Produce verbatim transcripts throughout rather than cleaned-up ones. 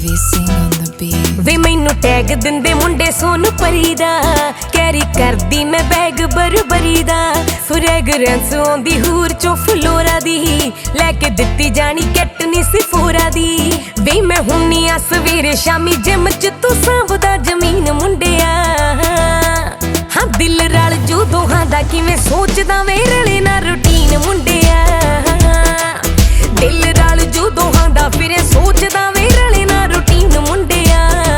वे मैनू टैग दिंदे मुंडे सोन परी दा कैरी करदी मैं बैग बरबरी दा फ्रैगरेंस आउंदी हूर चो फ्लोरा दी लैके दित्ती जानी कैट नी सिफोरा दी वे मैं हुन्नी आ सवेरे शामी जिम च तू सांभदा जमीन मुंडिया हाँ दिल रल जू दोहां दा किवें सोचदा वे रले ना रूटीन मुंडिया दिल रल जू दोहां दा फिर सोचदा वे रले ना रूटीन मुंडिया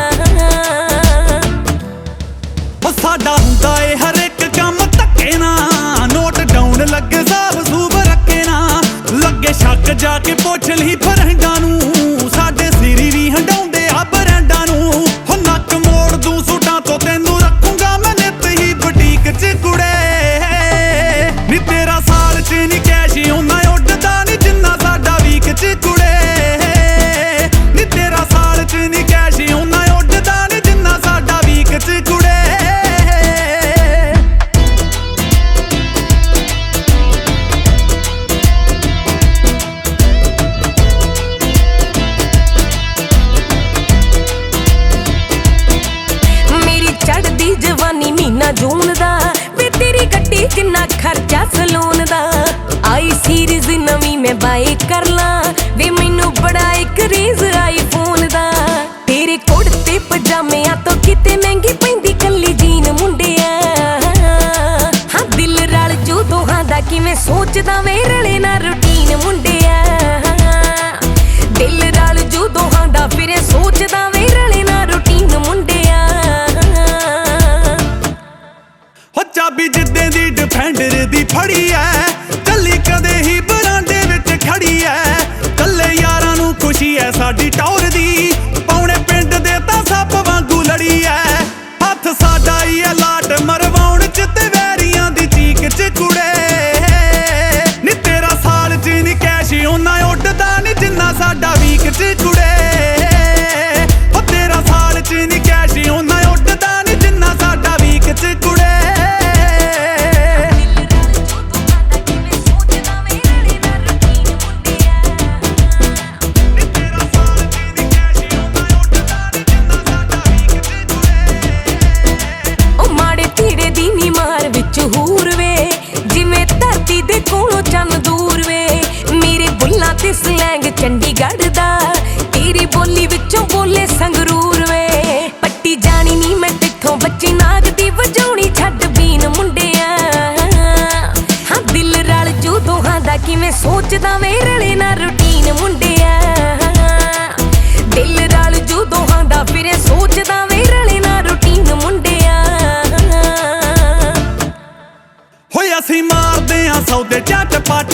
साडा हुंदा ए हर एक काम धक्के ना नोट डाउन लगे साब सूब रखे ना लगे शक जाके पुछ ली फ्रेंडां नूं साडे सिरी भी हंडाउंदे आ ब्रांडां नूं हो नक मोड़ दूं सूटां तो तैनूं रखूंगा मैं नित ही बुटीक च कुड़े नी तेरा साल च नी कैश उन्ना उड्डदा नी जिन्ना साडा वीक च कुड़े नी तेरा साल च नी कैश उन्ना उड्डदा नी जिन्ना साडा वीक च कुड़े जवानी मीना जून दा वे तेरी गड्डी जिन्ना खर्चा सलून दा आई सीरीज नवी मैं बाई कर ला वे मैनू बड़ा एक क्रेज आई फोन दा तेरे कुड़ते पजामे आ तो किते महंगी पैंदी कल्ली जीन मुंडिया हाँ दिल रल जू दोहां दा किवें सोचदा वे रले ना रूटीन मुंडिया दिल रल जू दोहां दा फिर सोचदा वे रले ना रूटीन मुंडिया चाबी जिद्दे दी डिफेंडर दी फड़ी है चली कदे ही बरांडे विच खड़ी है कल्ले यारां नूं खुशी है साडी टौर दी पौने पिंड दे तां सप वांगू लड़ी है हथ साडा ही है लाट मरवाउण च ते वैरियां दी चीक च कुड़े नी तेरा साल च नी कैश उन्ना उड्डदा नी जिन्ना साडा वीक च कुड़े ओ तेरा साल च नी कैश उन्ना उड्डदा नी जिन्ना साडा वीक च कुड़े स्लैंग चंडीगढ़ दा तेरी बोली विचों बोले संगरूर वे पट्टी जानी नी मैं तिथों बच्ची नाग दी वजाउणी छड्ड बीन मुंडिया हाँ दिल रल जू दोहां दा किवें सोचदा वे रले ना रूटीन मुंडिया दिल रल जू दोहां दा फिर सोचदा वे रले ना रूटीन मुंडिया होए असीं मारदे आ सौदे झट पट